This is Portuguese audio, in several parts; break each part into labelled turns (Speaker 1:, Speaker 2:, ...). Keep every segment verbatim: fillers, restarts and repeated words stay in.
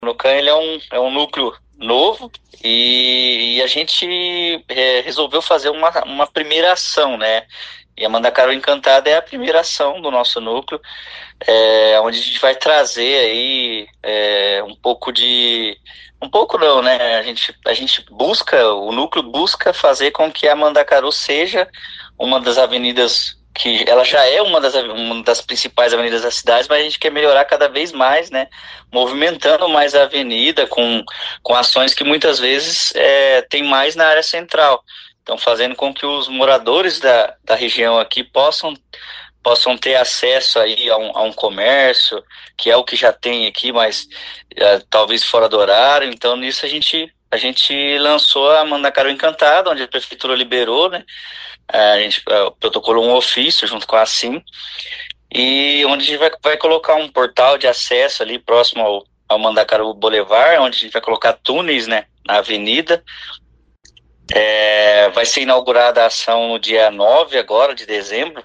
Speaker 1: O Nucan, ele é um, é um núcleo novo e, e a gente é, resolveu fazer uma, uma primeira ação, né? E a Mandacaru Encantada é a primeira ação do nosso núcleo, é, onde a gente vai trazer aí é, um pouco de... Um pouco não, né? A gente, a gente busca, o núcleo busca fazer com que a Mandacaru seja uma das avenidas que ela já é uma das, uma das principais avenidas da cidade, mas a gente quer melhorar cada vez mais, né? Movimentando mais a avenida com, com ações que muitas vezes é, tem mais na área central. Então, fazendo com que os moradores da, da região aqui possam possam ter acesso aí a um, a um comércio, que é o que já tem aqui, mas é, talvez fora do horário. Então, nisso a gente, a gente lançou a Mandacaru Encantada, onde a prefeitura liberou, né? A gente é, protocolou um ofício junto com a Sim, e onde a gente vai, vai colocar um portal de acesso ali próximo ao, ao Mandacaru Boulevard, onde a gente vai colocar túneis, né, na avenida. É, vai ser inaugurada a ação no dia nove agora, de dezembro.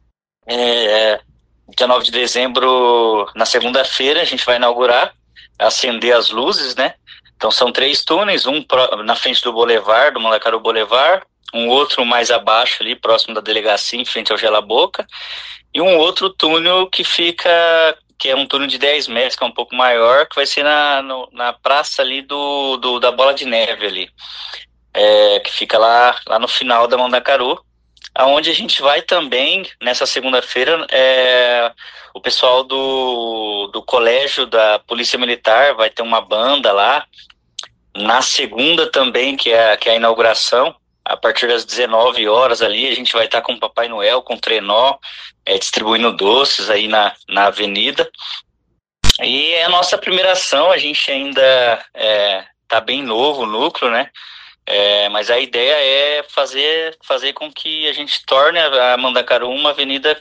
Speaker 1: É, dia nove de dezembro, na segunda-feira, a gente vai inaugurar, acender as luzes, né? Então são três túneis, um pro, na frente do Boulevard, do Mandacaru Boulevard, um outro mais abaixo ali, próximo da delegacia, em frente ao Gela Boca, e um outro túnel que fica, que é um túnel de dez metros, que é um pouco maior, que vai ser na, no, na praça ali do, do, da Bola de Neve ali, é, que fica lá, lá no final da Mandacaru, aonde a gente vai também, nessa segunda-feira, é, o pessoal do, do colégio da Polícia Militar vai ter uma banda lá. Na segunda também, que é, que é a inauguração, a partir das dezenove horas ali, a gente vai estar com o Papai Noel, com o trenó, é, distribuindo doces aí na, na avenida. E é a nossa primeira ação, a gente ainda é, tá bem novo o núcleo, né? É, mas a ideia é fazer, fazer com que a gente torne a Mandacaru uma avenida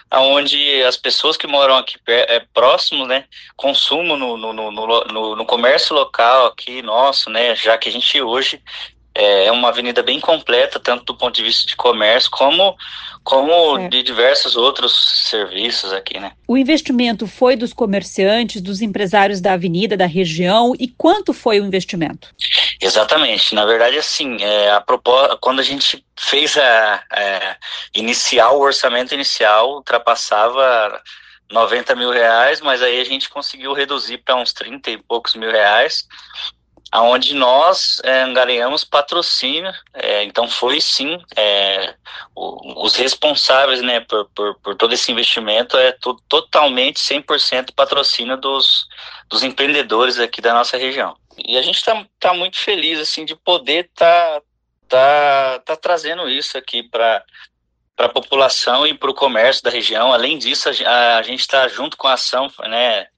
Speaker 1: onde as pessoas que moram aqui é, próximo, né, consumam no, no, no, no, no comércio local aqui nosso, né, já que a gente hoje é uma avenida bem completa, tanto do ponto de vista de comércio, como, como
Speaker 2: É.
Speaker 1: de diversos outros serviços aqui, né.
Speaker 2: O investimento foi dos comerciantes, dos empresários da avenida, da região, e quanto foi o investimento?
Speaker 1: Exatamente. Na verdade, assim, é, a propós... quando a gente fez a, a inicial, o orçamento inicial ultrapassava noventa mil reais, mas aí a gente conseguiu reduzir para uns trinta e poucos mil reais, aonde nós é, angariamos patrocínio, é, então foi sim, é, o, os responsáveis, né, por, por, por todo esse investimento é to, totalmente cem por cento patrocínio dos, dos empreendedores aqui da nossa região. E a gente está tá muito feliz assim de poder estar tá, tá, tá trazendo isso aqui para para a população e para o comércio da região. Além disso, a, a gente está junto com a ação, né,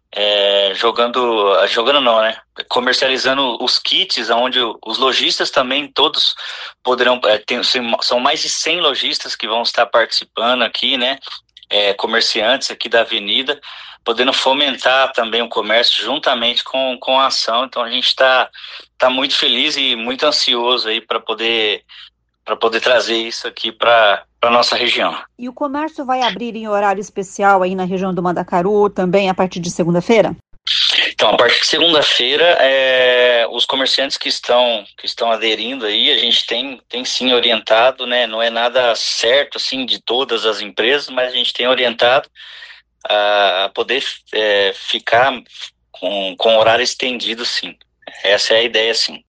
Speaker 1: é, jogando, jogando não, né? Comercializando os kits, onde os lojistas também todos poderão, é, tem, são mais de cem lojistas que vão estar participando aqui, né? É, comerciantes aqui da avenida, podendo fomentar também o comércio juntamente com, com a ação. Então a gente está tá muito feliz e muito ansioso aí para poder para poder trazer isso aqui para a nossa região.
Speaker 2: E o comércio vai abrir em horário especial aí na região do Mandacaru, também a partir de segunda-feira?
Speaker 1: Então, a partir de segunda-feira, é, os comerciantes que estão, que estão aderindo aí, a gente tem, tem sim orientado, né? Não é nada certo, assim, de todas as empresas, mas a gente tem orientado a, a poder é, ficar com, com horário estendido, sim. Essa é a ideia, sim.